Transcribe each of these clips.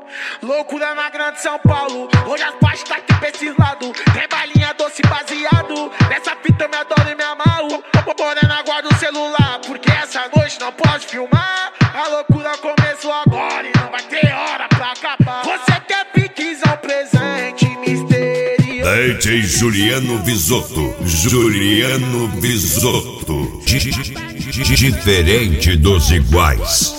Loucura na grande São Paulo, hoje as baixas tá aqui pra esses lados. Tem balinha doce baseado, nessa fita eu me adoro e me amarro. Morena, guarda o celular, porque essa noite não pode filmar. A loucura começou agora e não vai ter hora pra acabar. Você quer piquezão presente misterioso? DJ Juliano Visotto. Juliano Visotto. Diferente dos iguais.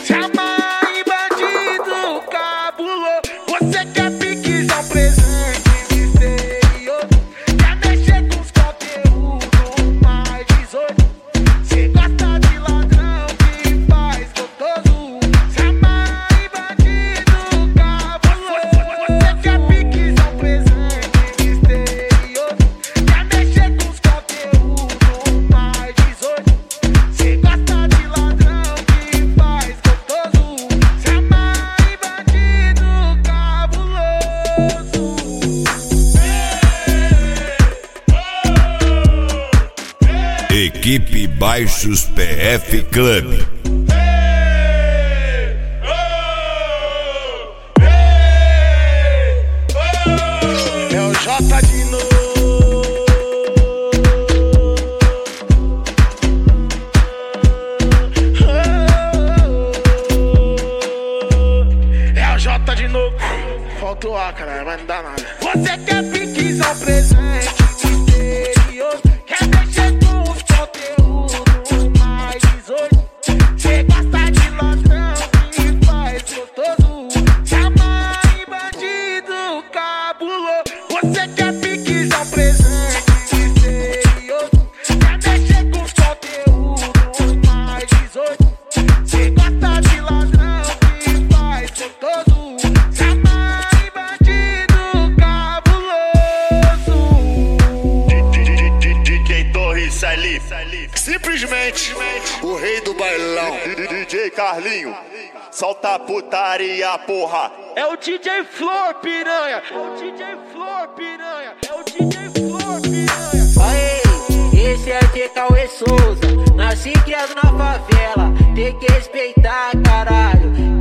Você quer piquezão presente misterioso? Quer mexer com os conteúdos mais 18? Cê gosta de ladrão que faz gostoso? Chama e bandido cabuloso. Você quer piquezão presente misterioso? Quer mexer com os conteúdos mais 18? Cê gosta de ladrão que faz gostoso? Chama e bandido cabuloso. Equipe Baixos PF Club. É o J de novo. É o J de novo. Faltou A, caralho, mas não dá nada. Você quer piquezão presente misterioso? Quer mexer com os conteúdos mais 18? Cê gosta de ladrão que faz gostoso? Chama e bandido cabuloso. Você quer piquezão presente misterioso? Quer mexer com os conteúdos mais 18? Cê gosta de ladrão que faz gostoso? Chama e bandido cabuloso. DJ Torres Salif, Simplesmente o rei do bailão. DJ Carlinho, solta a putaria, porra. é o DJ Flor Piranha. É o DJ Flor Piranha. É o DJ Flor Piranha. Aê, esse é de Cauê Souza. Nasci criado na favela, tem que respeitar, caralho.